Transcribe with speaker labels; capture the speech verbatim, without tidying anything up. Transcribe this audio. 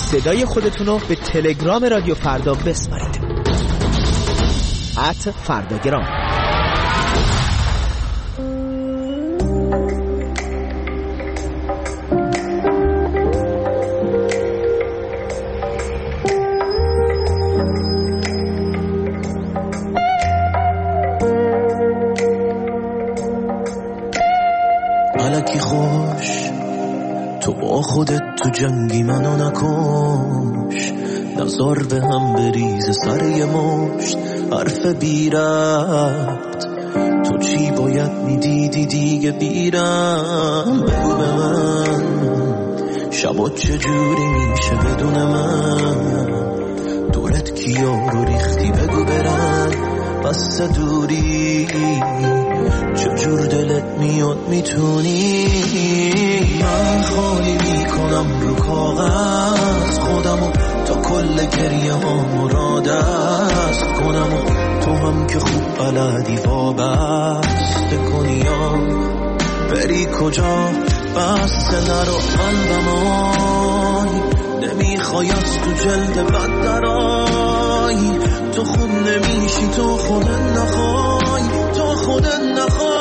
Speaker 1: صدای خودتون رو به تلگرام رادیو فردا بسپارید. ات فرداگرام.
Speaker 2: الکی خوش تو با خودت تو جنگی منو نکش، نظر به هم بریز سر یه مشت حرف بی ربط. تو چی باید میدیدی دیگه بیرم؟ بگو به من شبات چجوری میشه بدون من؟ دورت کیا رو ریختی بگو برن بس دوری، چجور دلت میاد میتونی؟ من خالی میکنم رو کاغذ خودمو تا کل گریه هامو را دست کنم، و تو هم که خوب بلدی وابسته کنی یا بری کجا بسته نرو قلبم آی، نمیخوای از تو جلد بد درای، تو خوب نمیشی تو خودت نخوای، تو خودت نخوای.